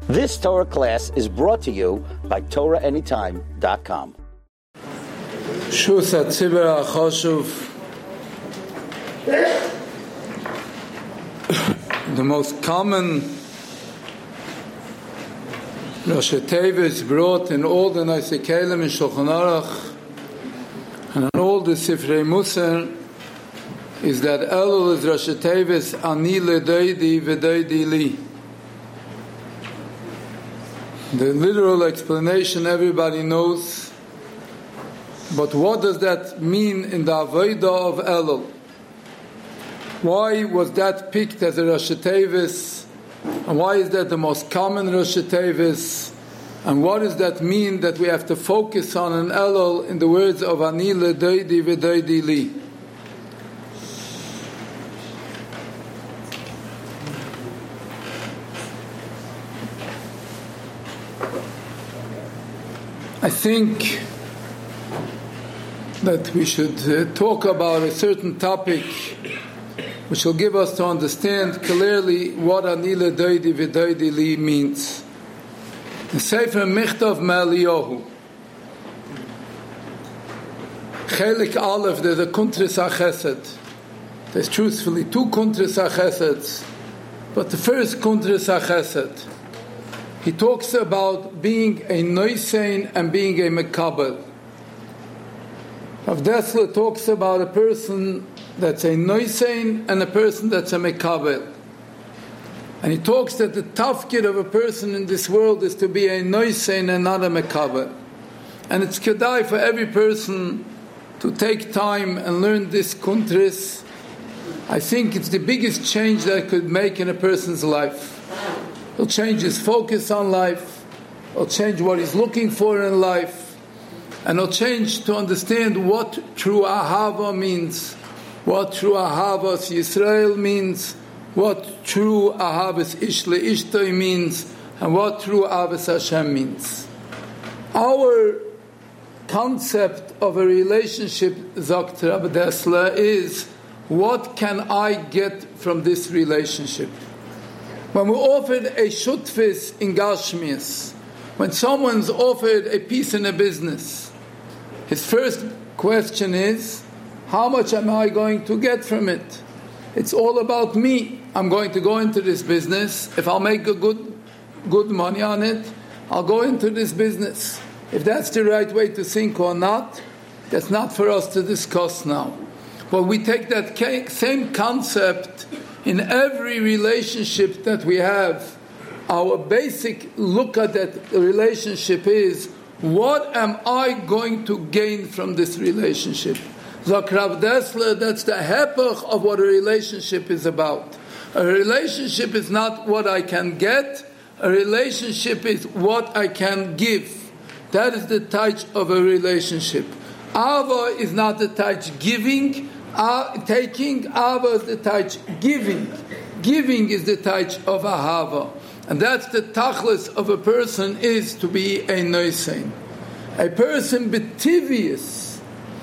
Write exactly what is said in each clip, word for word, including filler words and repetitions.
This Torah class is brought to you by Torah Anytime dot com. Shus HaTzibur HaChoshuv, the most common Rosh Tevis brought in all the Nosei Kelim in Shulchan Aruch and in all the Sifrei Musar is that Elul is Rosh Tevis Ani Ledoidi V'Doidi Li. The literal explanation everybody knows, but what does that mean in the Avodah of Elul? Why was that picked as a Rosh Tevis? And why is that the most common Rosh Tevis? And what does that mean that we have to focus on in Elul in the words of Ani Ledoidi V'Doidi Li? I think that we should uh, talk about a certain topic which will give us to understand clearly what Ani Ledoidi V'Doidi Li means. The Sefer Michtav Me'Eliyahu, Chelik Aleph, there's a Kuntris HaChesed. There's truthfully two Kuntris HaCheseds, but the first Kuntris HaChesed, he talks about being a Noisein and being a Mekabel. Rav Dessler talks about a person that's a Noisein and a person that's a Mekabel. And he talks that the tafkid of a person in this world is to be a Noisein and not a Mekabel. And it's kedai for every person to take time and learn this kuntris. I think it's the biggest change that it could make in a person's life. It'll change his focus on life. It'll change what he's looking for in life. And it'll change to understand what true Ahava means, what true Ahavas Yisrael means, what true Ahavas Ish Le'ishtoi means, and what true Ahavas Hashem means. Our concept of a relationship, Zakt Rav Dessler, is what can I get from this relationship? When we're offered a shutfis in Gashmias, when someone's offered a piece in a business, his first question is, how much am I going to get from it? It's all about me. I'm going to go into this business. If I'll make a good, good money on it, I'll go into this business. If that's the right way to think or not, that's not for us to discuss now. But we take that same concept in every relationship that we have. Our basic look at that relationship is, what am I going to gain from this relationship? Zok Rav Dessler, that's the hepech of what a relationship is about. A relationship is not what I can get, a relationship is what I can give. That is the touch of a relationship. Ava is not the touch giving, Uh, taking. Ava is the touch giving. Giving is the touch of Ahava. And that's the tachlis of a person, is to be a Noisein. A person betivius.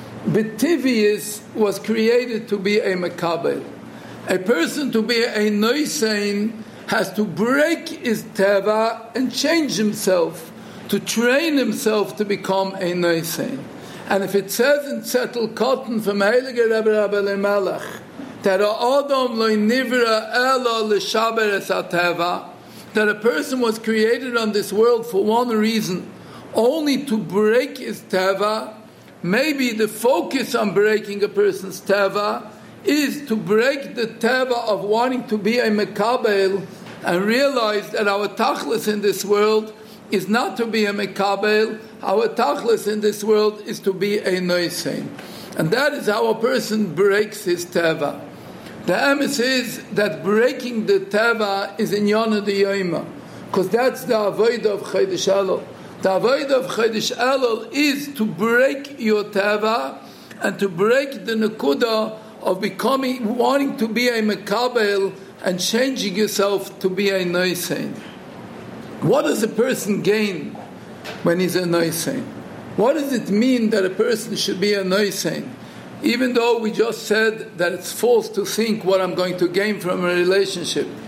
Betivius was created to be a Mekabel. A person to be a Noisein has to break his teva and change himself, to train himself to become a Noisein. And if it says in Zettel Cotton from Heilige Rebbe Rabbi Melech that Adam lo nivra ela l'shaber es hateva, that a person was created on this world for one reason, only to break his teva, maybe the focus on breaking a person's teva is to break the teva of wanting to be a mekabel and realize that our tachlis in this world is not to be a mekabel. Our tachlis in this world is to be a noisein. And that is how a person breaks his teva. The emes is that breaking the teva is in Yonah the Yoima, because that's the avodah of Chodesh Elul. The avodah of Chodesh Elul is to break your teva and to break the nekuda of becoming, wanting to be a mekabel and changing yourself to be a noisein. What does a person gain when he's a noisein? What does it mean that a person should be a noisein? Even though we just said that it's false to think what I'm going to gain from a relationship.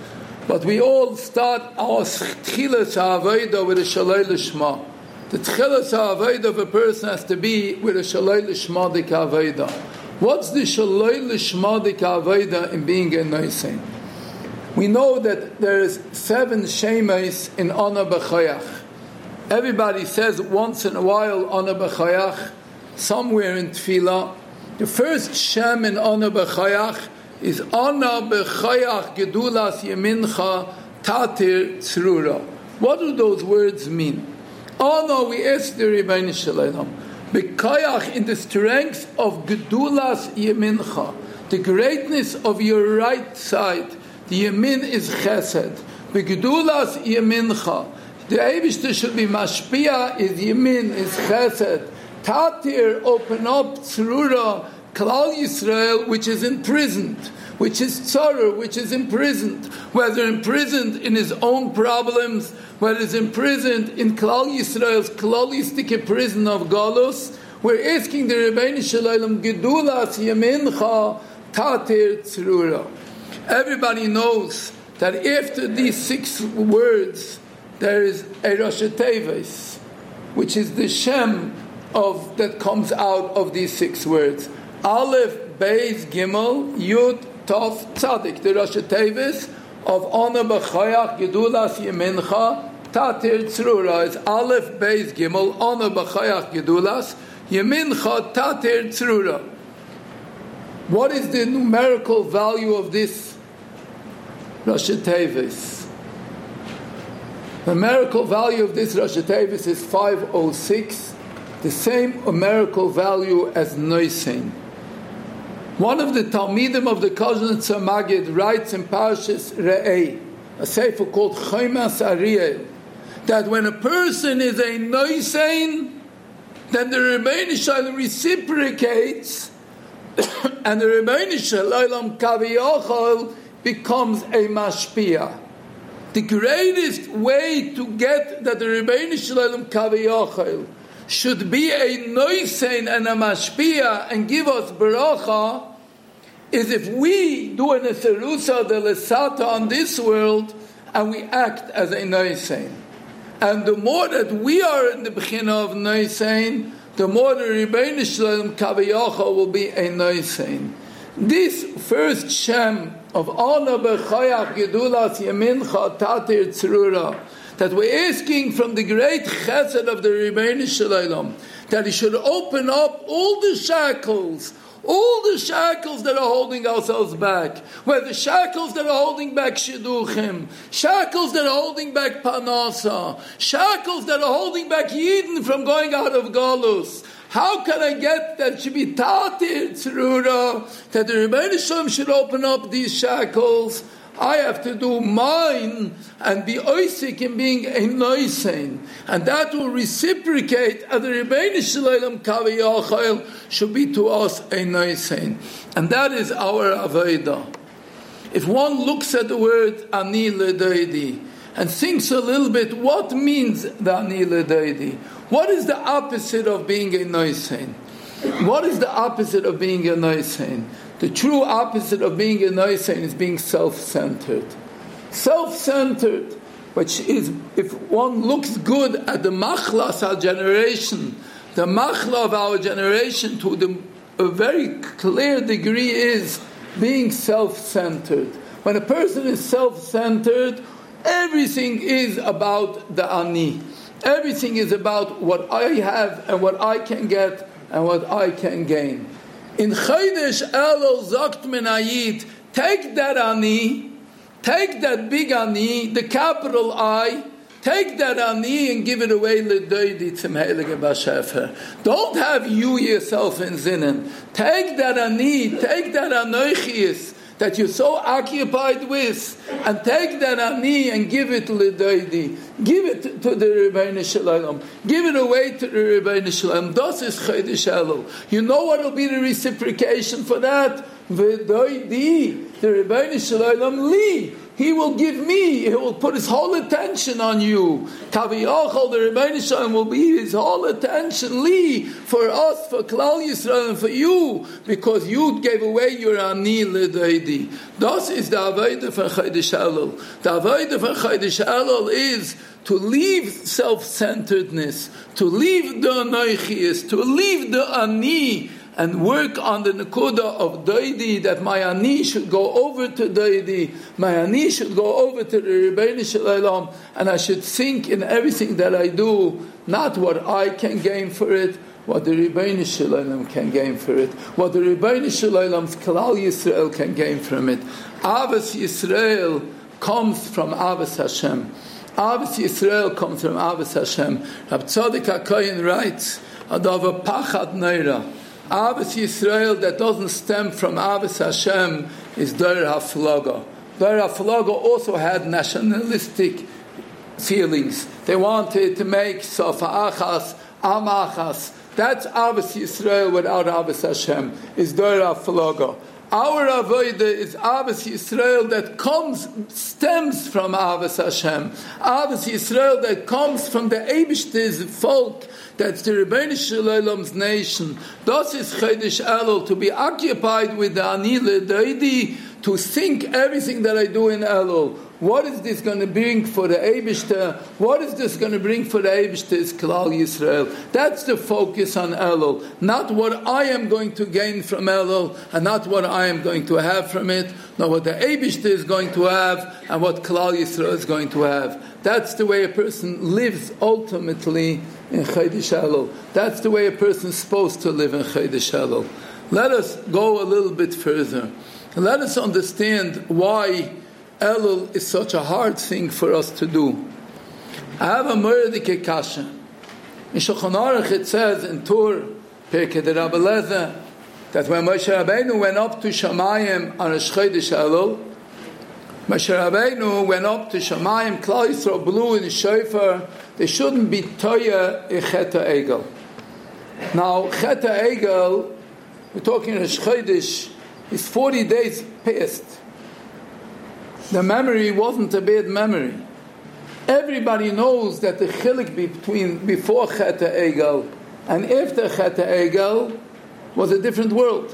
But we all start our Tchilas HaAvodah with a Shalei Lishma. The Tchilas HaAvodah of a person has to be with a Shalei Lishma Dik HaAvodah. What's the Shalei Lishma Dik HaAvodah in being a Noisein? We know that there is seven Shemeis in Ana B'Chayach. Everybody says once in a while Ana B'Chayach, somewhere in Tefillah. The first Shem in Ana B'Chayach is Ana B'Chayach Gedulas Yemincha Tatir Tzrura. What do those words mean? Ana, we ask the Rebbeinu Shalom, B'Chayach, in the strength of Gedulas Yemincha, the greatness of your right side. The Yemin is Chesed. B'Gedulas Yemincha, the Eibishter should be Mashpia, is Yemin, is Chesed. Tatir, open up Tzrura, Klal Yisrael, which is imprisoned, which is Tzara, which is imprisoned, whether imprisoned in his own problems, whether is imprisoned in Klal Yisrael's Klalistic prison of Galus. We're asking the Rebbeinu Shalom, Gedulas Yemincha Tatir Tzrura. Everybody knows that after these six words, there is a Rosh Teves, which is the Shem of that comes out of these six words. Aleph, Beis, Gimel, Yud, Tov, Tzadik. The Rosh Teves of Ana B'Chayach, Gedulas Yemincha, Tatir Tzrura is Aleph, Beis, Gimel, Ana B'Chayach, Gedulas Yemincha, Tatir Tzrura. What is the numerical value of this Rosh Teves? The numerical value of this Rosh Teves is five oh six, the same numerical value as Noisein. One of the Talmidim of the Kozhnitzer Magid writes in Parshas Re'eh, a sefer called Chomas Ariel, that when a person is a Noisein, then the Rebbeinu Shalom reciprocates, and the Rebbeinu Shalom Kaviyachol becomes a Mashpia. The greatest way to get that the Rebbeinu Shalom Kaviyachol should be a Noisein and a Mashpia and give us Baracha is if we do an Eserusa de Lesata on this world and we act as a Noisein. And the more that we are in the Bechina of Noisein, the more the Rebbeinu Shalom Kaviyachol will be a Noisein. This first Shem of Ana B'Chayach Gedulas Yemincha Tatir Tzrura, that we're asking from the great chesed of the Rebbeinu Shalom, that he should open up all the shackles, all the shackles that are holding ourselves back, where the shackles that are holding back Shidduchim, shackles that are holding back Panasa, shackles that are holding back Yidden from going out of Galus. How can I get that it should be Tatir Tzrura, that the Rebbeinu Shalom should open up these shackles? I have to do mine and be oisik in being a noisein, and that will reciprocate. And the Rebbeinu Shalom Kaviyachol should be to us a noisein, and that is our avodah. If one looks at the word ani ledoidi and thinks a little bit, what means the ani ledoidi? What is the opposite of being a noisein? What is the opposite of being a noisein? The true opposite of being a noisein is being self-centered. Self-centered, which is, if one looks good at the machlas our generation, the machla of our generation to the, a very clear degree is being self-centered. When a person is self-centered, everything is about the ani. Everything is about what I have and what I can get and what I can gain. In Chodesh Elul Zokt Menayid, take that ani, take that big ani, the capital I, take that ani and give it away ledoidi zum Heilige Bashefer. Don't have you yourself in Zinnen. Take that ani, take that anoichius that you're so occupied with, and take that ani and give it ledoidi. Give it to the Rebbeinu Shalom. Give it away to the Rebbeinu Shalom. Das is Chodesh Elul. You know what will be the reciprocation for that? V'doidi, the Rebbeinu Shalom li. He will give me, He will put His whole attention on you. Kaviyachol, the Rebbeinu Shalom, will be His whole attention, Li, for us, for Klal Yisrael, and for you, because you gave away your Ani L'Daidi. Das is the Avodah for Chodesh Elul. The Avodah for Chodesh Elul is to leave self-centeredness, to leave the Anoichias, to leave the Ani, and work on the Nakuda of Daidi, that my Ani should go over to Daidi, my Ani should go over to the Rebbeinu Shalom, and I should think in everything that I do, not what I can gain for it, what the Rebbeinu Shalom can gain for it, what the Rebbeinu Shalom's Klal Yisrael can gain from it. Avos Yisrael comes from Avos Hashem. Avos Yisrael comes from Avos Hashem. Rab Tzadok HaKohen writes, Adava Pachad Neira. Avos Yisrael that doesn't stem from Avos Hashem is Doir HaFlaga. Doir HaFlaga also had nationalistic feelings. They wanted to make Sofa Achas, Am Achas. That's Avos Yisrael without Avos Hashem, is Doir HaFlaga. Our avodah is Avos Yisrael that comes, stems from Avos Hashem. Avos Yisrael that comes from the Eibishter's folk, that's the Rebbeinu Shalom's nation. Das is Chodesh Elul, to be occupied with the Ani L'Daidi, to think everything that I do in Elul. What is this going to bring for the Eibishter? What is this going to bring for the Eibishter's Klal Yisrael? That's the focus on Elul. Not what I am going to gain from Elul, and not what I am going to have from it, not what the Eibishter is going to have, and what Klal Yisrael is going to have. That's the way a person lives ultimately in Chodesh Elul. That's the way a person is supposed to live in Chodesh Elul. Let us go a little bit further. Let us understand why Elul is such a hard thing for us to do. I have a Mordecai Kasha. In Shulchan Aruch it says in Tur, Pirkei de Rabbi Lezer, that when Moshe Rabbeinu went up to Shamayim on Rosh Chodesh Elul, Moshe Rabbeinu went up to Shamayim, Klal Yisrael blew in the shofar, they shouldn't be toya in Chet HaEgel. Now, Chet HaEgel, we're talking Rosh Chodesh, is forty days past. The memory wasn't a bad memory. Everybody knows that the chilik between before Chet HaEgel and after Chet HaEgel was a different world.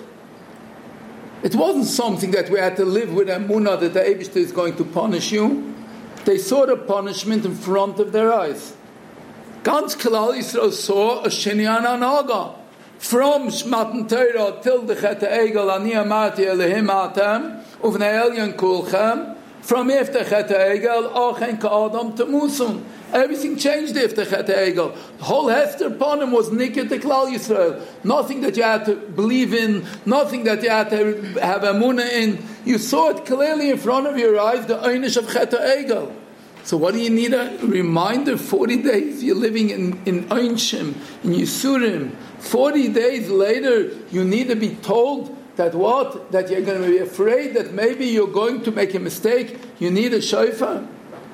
It wasn't something that we had to live with emunah that the Eibishter is going to punish you. They saw the punishment in front of their eyes. Ganz Klal Yisrael saw a Shinyan Anaga. From Matan Torah till the Chet HaEgel, Ani Amarti Elehim Atem, Uvnei Elyon Kulchem. From after Chet HaEgel, Achen Ka'adam Temusun. Everything changed after Chet HaEgel. The whole Hester Panim was Nikket to Klal Yisrael. Nothing that you had to believe in, nothing that you had to have emunah in. You saw it clearly in front of your eyes, the Einish of Chet HaEgel. So what do you need a reminder? forty days you're living in, in Einshim, in Yisurim. forty days later, you need to be told that what? That you're going to be afraid that maybe you're going to make a mistake. You need a shofar.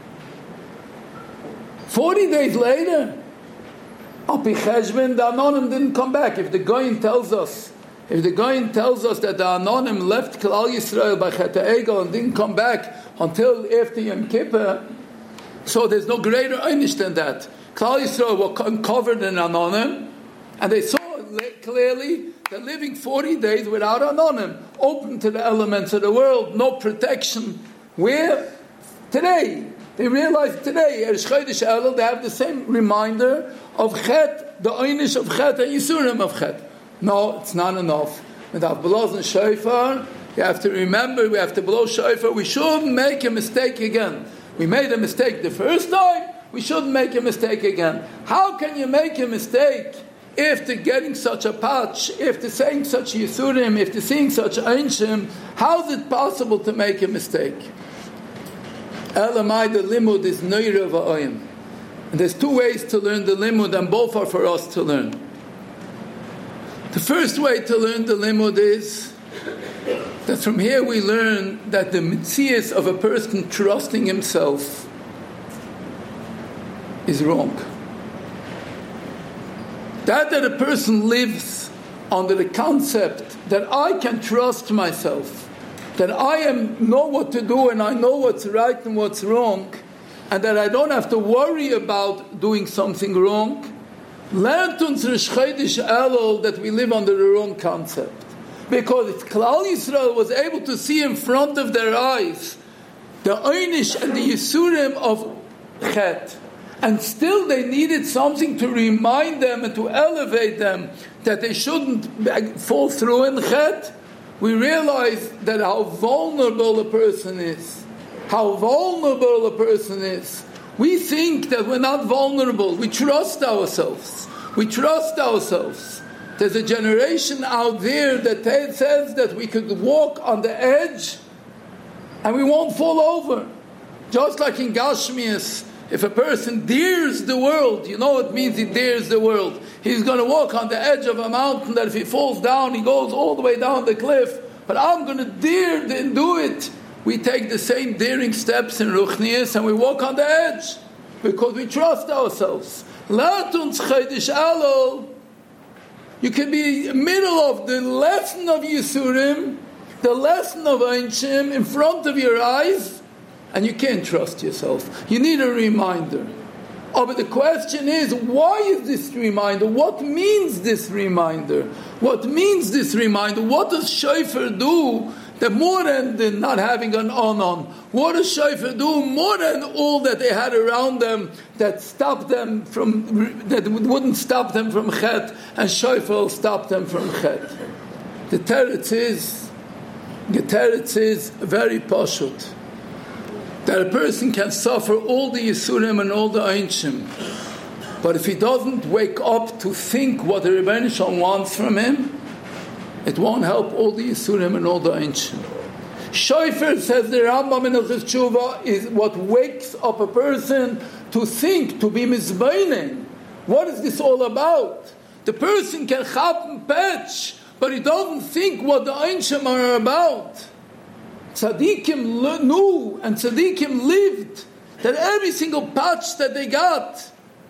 forty days later, Api Cheshbon, the Anonim didn't come back. If the Goyin tells us, if the Goyin tells us that the Anonim left Klal Yisrael by Chet HaEgel and didn't come back until after Yom Kippur, so there's no greater einish than that. Klal Yisrael were covered in Anonim, and they saw clearly they're living forty days without Anonim, open to the elements of the world, no protection. Where? Today. They realize today, Rosh Chodesh Elul, they have the same reminder of Chet, the einish of Chet, and Yisurim of Chet. No, it's not enough. Without blows and shofar, you have to remember, we have to blow shofar. We shouldn't make a mistake again. We made a mistake the first time, we shouldn't make a mistake again. How can you make a mistake after getting such a patch, after saying such Yisurim, after seeing such Einshim? How is it possible to make a mistake? Elamai, the limud is Neira V'Oyim. And there's two ways to learn the limud, and both are for us to learn. The first way to learn the limud is that from here we learn that the mitzias of a person trusting himself is wrong. That that a person lives under the concept that I can trust myself, that I am know what to do and I know what's right and what's wrong, and that I don't have to worry about doing something wrong, lernt uns Rishchedish Elul that we live under the wrong concept. Because if Klal Yisrael was able to see in front of their eyes the Einish and the Yisurim of Chet, and still they needed something to remind them and to elevate them that they shouldn't fall through in Chet, we realize that how vulnerable a person is. How vulnerable a person is. We think that we're not vulnerable. We trust ourselves. We trust ourselves. There's a generation out there that says that we could walk on the edge and we won't fall over. Just like in Gashmias, if a person dares the world, you know what it means he dares the world. He's going to walk on the edge of a mountain that if he falls down, he goes all the way down the cliff. But I'm going to dare and do it. We take the same daring steps in Ruchnias and we walk on the edge because we trust ourselves. Lat uns Chedish Elul. You can be in the middle of the lesson of Yisurim, the lesson of Einshim in front of your eyes, and you can't trust yourself. You need a reminder. Oh, but the question is, why is this reminder? What means this reminder? What means this reminder? What does Shofar do that more than the not having an on-on? What does Shofar do more than all that they had around them that stopped them from, that wouldn't stop them from Chet, and Shofar stopped them from Chet? The teretz is, the teretz is very pashut. That a person can suffer all the Yisurim and all the Einshim, but if he doesn't wake up to think what the Rebbeinu Shalom wants from him, it won't help all the Yisurim and all the Einshim. Shofar, says the Rambam in Hilchos Tshuva, is what wakes up a person to think, to be mizbeinen. What is this all about? The person can chap and patch, but he doesn't think what the Einshim are about. Tzaddikim knew and Tzaddikim lived that every single patch that they got,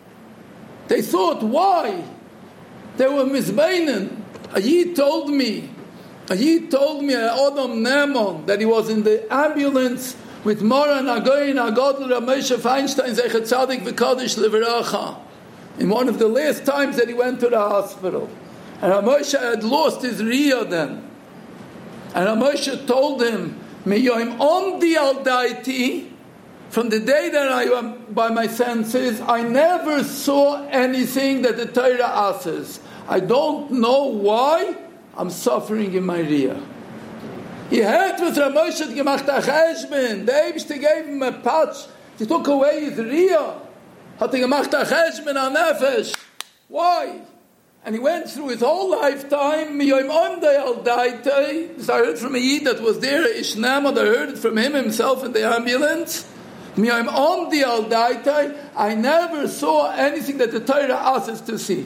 they thought, why? They were mizbeinen. A Yid told me, a Yid told me, Adam Ne'eman, that he was in the ambulance with Moran Agoyin Agadol Ramesha Feinstein Zechet Tzadik V'Kadosh Leveracha, in one of the last times that he went to the hospital. And Ramesha had lost his Riyah then. And Ramesha told him, Miyoim Omdi Al Daiti, from the day that I am by my senses, I never saw anything that the Torah asks. I don't know why I'm suffering in my Riyah. He heard what Ramosha had gemacht a cheshbon. The Eibishter gave him a patch. He took away his Riyah. Hat er gemacht a cheshbon a nefesh. Why? And he went through his whole lifetime. Miyoim Omdei Al Daitei. This I heard from a Yid that was there, Ishnamad. I heard it from him himself in the ambulance. Miyoim Omdei Al Daitei. I never saw anything that the Torah asks us to see.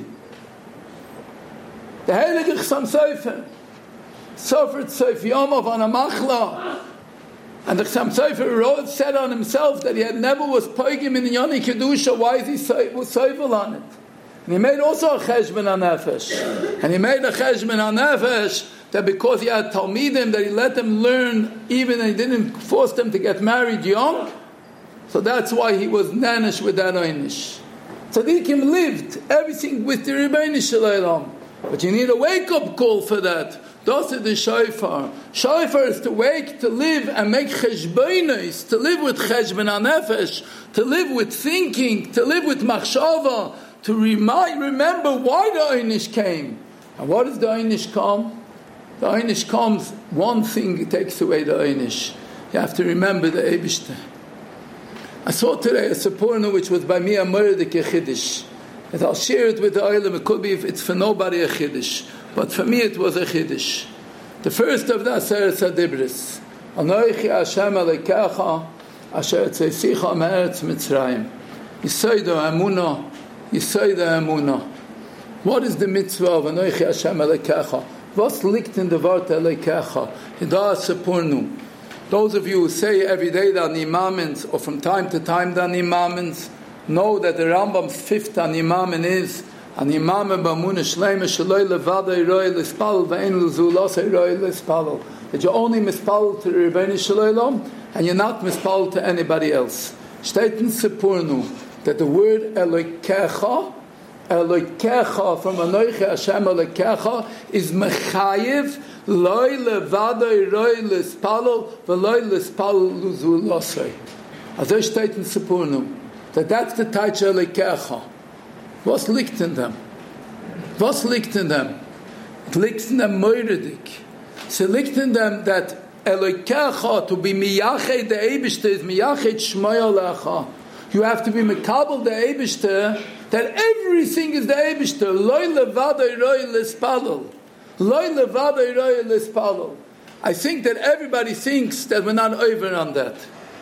The Heilige Chassam Sofer suffered Sof Yomov on a machla, and the Chassam Sofer wrote, said on himself that he had never was poigim in Yoni Kedusha. Why is he so, was sovel on it? And he made also a cheshbon on nefesh, and he made a cheshbon on nefesh that because he had talmidim that he let them learn, even and he didn't force them to get married young. So that's why he was nanish with that einish. Tzaddikim lived everything with the Rebbeinu Shalom. But you need a wake-up call for that. That's the shofar. Shofar is to wake, to live and make cheshbonos, to live with cheshbon hanefesh, to live with thinking, to live with machshava, to remind, remember why the einish came. And what does the einish come? The einish comes, one thing takes away the einish. You have to remember the Eibishter. I saw today a Seporno which was by me a Murdik Chiddush. And I'll share it with the Olam. It could be if it's for nobody a Chiddush, but for me it was a Chiddush. The first of the Aseret HaDibros. Anochi Hashem Alekecha Asher Tzeisecha Me'eretz Mitzrayim. Yisoida Emunah. Yisoida Emunah. What is the mitzvah of Anochi Hashem Alekecha? What's liegt in the word Alekecha? Hida Sepurnu. Those of you who say every day the Animamens, or from time to time the Animamens, know that the Rambam's fifth Animamen is Animamen b'amunah shleima sheloi levadei roi l'spalel ve'en l'zulos roi l'spalel. that you're only mispal to the Rebbeinu Shalom and you're not mispal to anybody else. Steht in Sipurnu that the word Elokecha, Elokecha from Anoiche Hashem Elokecha is mechayiv loy levadoi roi lispalo v'loy lispalo luzulosoi. As I steht in Sipurnu that that's the Taich Elokecha. What's liegt in them? What's liegt in them? It liegt in them moiridik. So liegt in them that Elokecha, to be miyached the Eibishter, is miyached shmoya lecha. You have to be mekabel the Eibishter, that everything is the Eibishter. Loi levadoi roi lispalol. Loi levadoi roi lispalol. I think that everybody thinks that we're not over on that.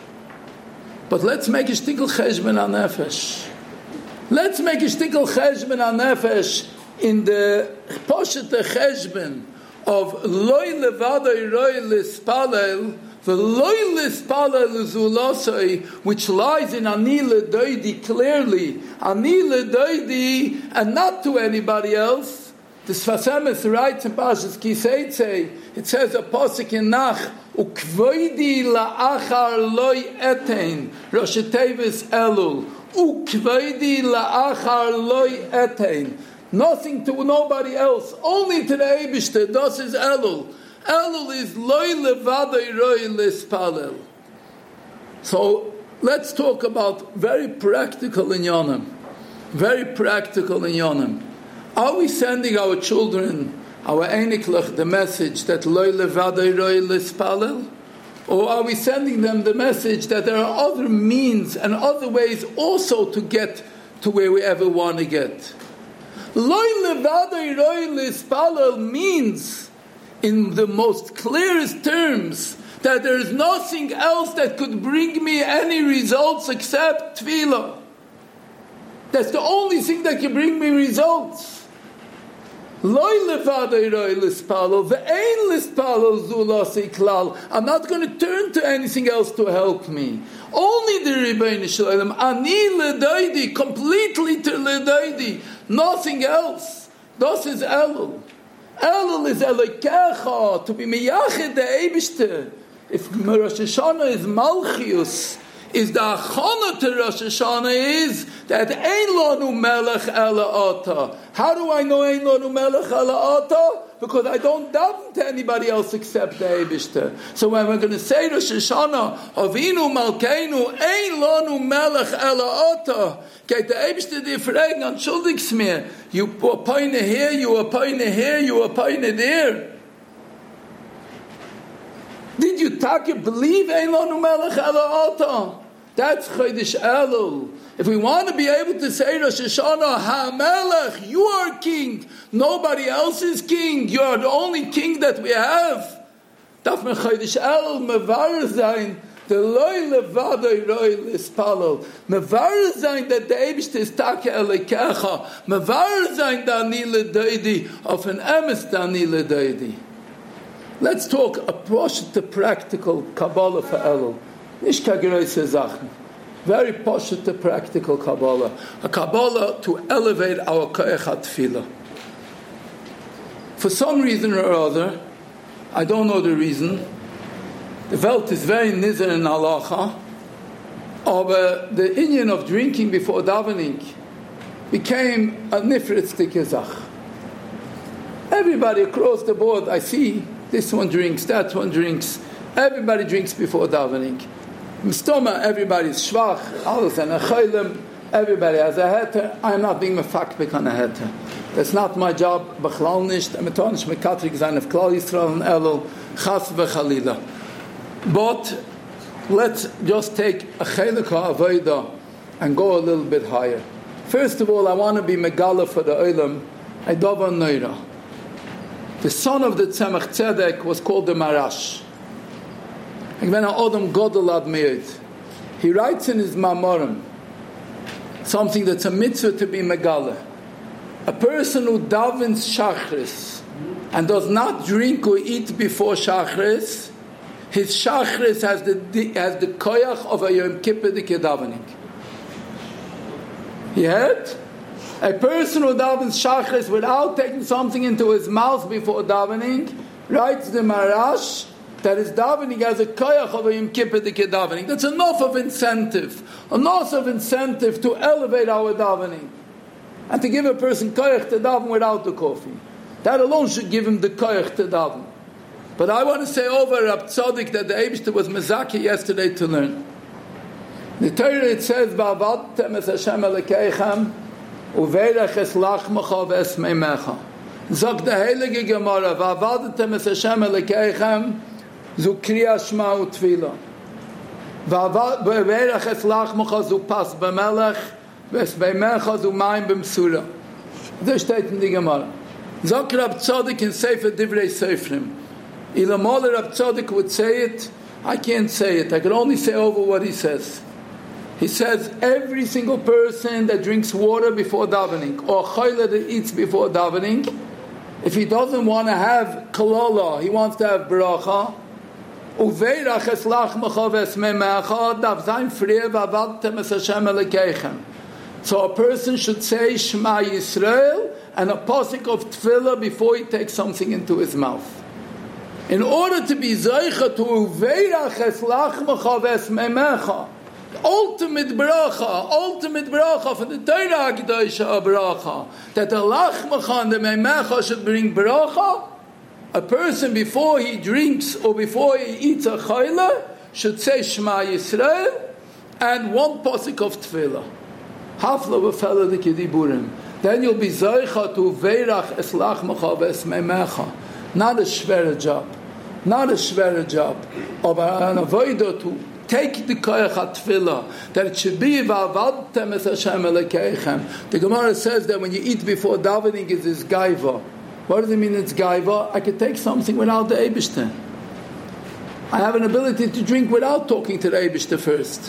But let's make a shtickle cheshbon on nefesh. Let's make a shtickle cheshbon on nefesh in the poshet cheshbon of loy levadoi roi lispalel, the loy lispalel zulosoi, which lies in ani ledoidi clearly, ani ledoidi, and not to anybody else. The Sfas Emes writes in Parshas Kiseitze, it says a posik in Nach, ukvoidi la'achar loy etein, Rosh Tevis Elul, ukvoidi la'achar loy etein. Nothing to nobody else, only to the Eibishter. Das is Elul. Elul is loy levadoi roi lispalel. So let's talk about very practical in Yonim. Very practical in Yonim. Are we sending our children, our Einiklach, the message that loy levadoi roi lispalel? Or are we sending them the message that there are other means and other ways also to get to where we ever want to get? Loy levadoi roi lispalel means, in the most clearest terms, that there is nothing else that could bring me any results except tefillah. That's the only thing that can bring me results. Loy levadoi roi lispalel, ve'ein lispalel zulasi klal. I'm not going to turn to anything else to help me. Only the Rebbeinu Shalom, ani ledoidi, completely to ledoidi, nothing else. Das is Elul. Elul is Elokecha, to be miyached the Eibishter. If Rosh Hashanah is Malchius, is the achana to Rosh Hashanah is that ein lanu melech ela ata. How do I know ein lanu melech ela ata? Because I don't daven to anybody else except the Eibishter. So when we're going to say Rosh Hashanah, Avinu Malkeinu ein lanu melech ela ata, geht der Eibishter dir fragen, entschuldigst mir, you appoint here, you appoint here, you appoint there. Did you take it, believe ein lanu melech ela ata? That's Chodesh Elul. If we want to be able to say Rosh Hashanah, HaMelech, you are king, nobody else is king, you are the only king that we have. Darf man Chodesh Elul mevar sein, the loy levadoi roi lispalel, mevar sein that the Eibishter is Take Elokecha, mevar sein da ani ledoidi, of an emes da ani ledoidi. Let's talk approach the practical Kabbalah for Elul. Nicht ka große Sachen. Very poshut the practical Kabbalah. A Kabbalah to elevate our koach tefillah. For some reason or other, I don't know the reason, the Welt is very nizer in halacha, but the inyan of drinking before davening became a nifritzdik zach. Everybody across the board, I see, this one drinks, that one drinks, everybody drinks before davening. Mistoma, everybody's schwach, alles and a chaylim, everybody has a heter. I'm not being mefakbek on a heter. That's not my job, b'chlal nisht, I'm a tonish mekatrik zayin of Klal Yisrael and Elul, chas v'chalila. But let's just take a chelik ha'avodah and go a little bit higher. First of all, I want to be megala for the olam, a davar neira. The son of the Tzemach Tzedek was called the Marash. He writes in his Mamorim something that's a mitzvah to be megala. A person who davens shachris and does not drink or eat before shachris, his shachris has the has the koyach of a Yom Kippur davening. You heard? A person who davens shachris without taking something into his mouth before davening, writes the Marash, that his davening has a koyach of a Yom Kippur davening. That's enough of incentive, enough of incentive to elevate our davening, and to give a person koyach to daven without the coffee. That alone should give him the koyach to daven. But I want to say over Rab Tzaddik that the Eibishter was mezaki yesterday to learn. The Torah, it says, "Va'avadtem es Hashem Elokeichem uveirach es lachmecha ve'es meimecha." Sagt der Heilige Gemara, "Va'avadtem es Hashem Elokeichem zu kriya shma u'tfila. Va'averach es lachmecha zu pas b'melech ve'es meimecha zu mayim b'msura." Das steht in die Gemara. Sagt Rab Tzaddik in Sefer Divrei Seifrim. Ilamal Rab Tzaddik would say it, I can't say it. I can only say over what he says. He says every single person that drinks water before davening, or chayla that eats before davening, if he doesn't want to have kalala, he wants to have bracha, uveirach es lachmecha ve'es meimecha, dav zayin friya v'avadtem es Hashem Elokeichem. So a person should say Shema Yisrael and a pasuk of tefillah before he takes something into his mouth. In order to be zeicha to uveirach es lachmecha ve'es meimecha, ultimate bracha, ultimate bracha for the Torah Hakadoshah bracha, that the lachmecha and the meimecha should bring bracha. A person before he drinks or before he eats a chayla should say Shema Yisrael and one pasuk of tefillah. Hafla v'fela the kidiburim. Then you'll be zeicha to veirach es lachmecha ve'es meimecha. Not a shvera job, not a shvera job of an avodah to take the koyach tefillah, that it should be va'avadtem es Hashem Elokeichem. The Gemara says that when you eat before davening, it is gaiva. What does it mean it's gaiva? I could take something without the Eibishter. I have an ability to drink without talking to the Eibishter first.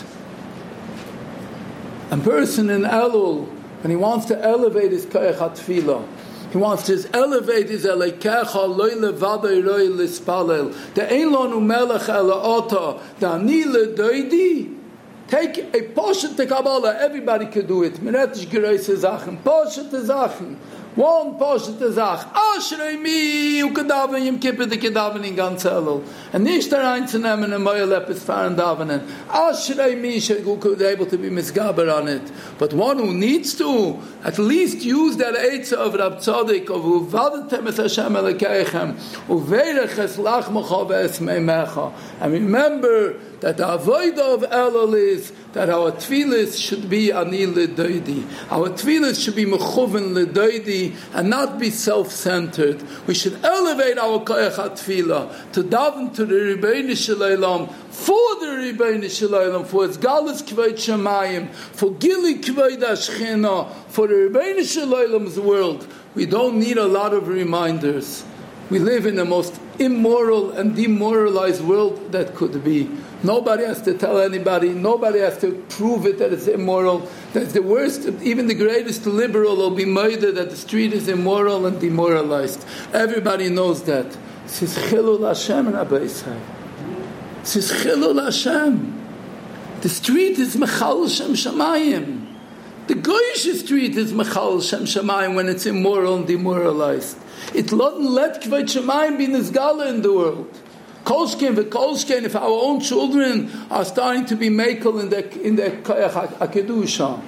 A person in Elul, when he wants to elevate his koyach tefillah, he wants to elevate his Elokecha loy levadei roi lispalel. The ein lanu melech ela ota. The ani ledoidi. Take a portion to Kabbalah. Everybody could do it. Meretish gereise Sachen. Portion to Sachen. One portion to Sach. Ashrei mi u kedaven Yom Kippur de kedaven in ganz Elul. And nicht da reinzunehmen in Moya Lepes fahren davenen. Ashrei mi should be able to be misgaber on it. But one who needs to at least use that eitzah of Rab Tzaddik of uvadatem es Hashem Elokeichem uveirech es lachmecha ve'es meimecha. And remember that the avodah of Elul is that our tefillas should be ani ledoidi. Our tefillas should be mechuven ledoidi and not be self-centered. We should elevate our koyach tefillah to daven to the Rebbeinu Shalom for the Rebbeinu Shalom, for its galus kvod shemayim, for gili kvod hashchina, for the Rebbeinu Shalom's world. We don't need a lot of reminders. We live in the most immoral and demoralized world that could be. Nobody has to tell anybody, nobody has to prove it that it's immoral. That's the worst, even the greatest liberal will be murdered that the street is immoral and demoralized. Everybody knows that. This is Chilul Hashem, Rabbi Yisrael. This is Chilul Hashem. The street is Mechal Shem Shamayim. The Goyish street is Mechal Shem Shamayim when it's immoral and demoralized. It doesn't let Kvod Shamayim be Nizgala in the world. Kolshkin v'kolshkin, if our own children are starting to be makel in the in the Akedusha.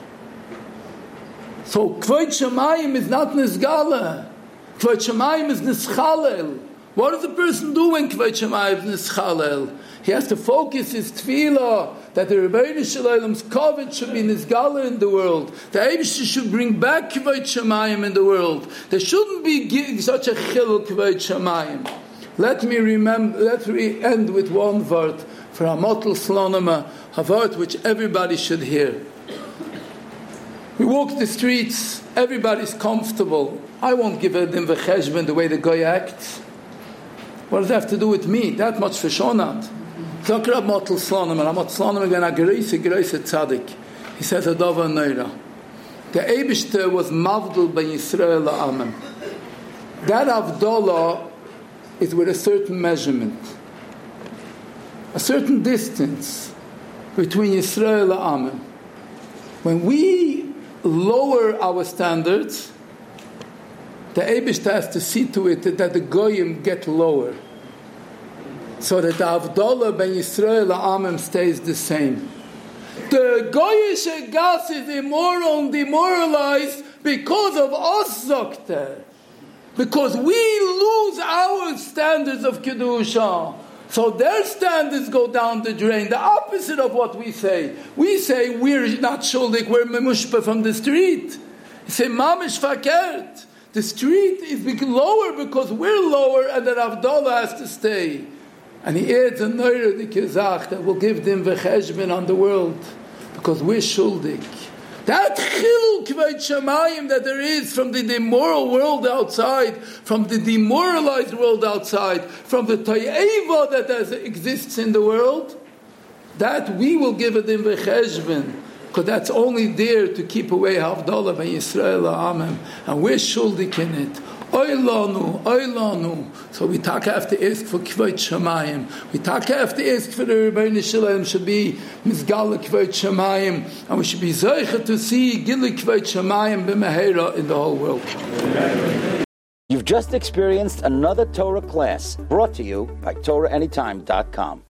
So Kvod Shamayim is not Nizgala. Kvod Shamayim is Nischalel. What does the person do when Kvod Shamayim is Nischalel? He has to focus his tefillah that the Rebbeinu Shalom's covet should be Nizgala in the world. The Eibishter should bring back Kvod Shamayim in the world. There shouldn't be such a chilul Kvod Shamayim. Let me remember. Let me end with one word for Hamotel Slonima, a word which everybody should hear. We walk the streets. Everybody's comfortable. I won't give a din v'cheshbon the way the guy acts. What does that have to do with me? That much for Shonat. Zakir Hamotel Slonima. Hamotel Slonima gan a gereise gereise tzaddik. He says a dova neira. The Eibishter was mavdul by Yisrael la'amim. That Avdollah is with a certain measurement, a certain distance between Yisrael and Amim. When we lower our standards, the Eibishter has to see to it that the Goyim get lower. so that the Havdalah ben Yisrael Amim stays the same. The Goyish Gas is immoral and demoralized because of us, Zokter. Because we lose our standards of Kedusha. So their standards go down the drain. The opposite of what we say. We say we're not shuldik, we're memushpa from the street. You say mamish fakert. The street is lower because we're lower and that Havdalah has to stay. And he adds a neure the kezach that will give them v'cheshbon on the world because we're shuldik. That chilul kveit shamayim that there is from the immoral world outside, from the demoralized world outside, from the to'eva that has, exists in the world, that we will give it in v'cheshbon, because that's only there to keep away Havdalah ben Yisrael Amim, and we're shuldik in it. Oilanu, oilanu. So we taka have to ask for kveit shamayim. We taka have to ask for the Rebbeinu Shalom should be mizgal kveit shamayim, and we should be zeicha to see gili kveit shamayim b'mehera in the whole world. You've just experienced another Torah class brought to you by Torah Anytime dot com.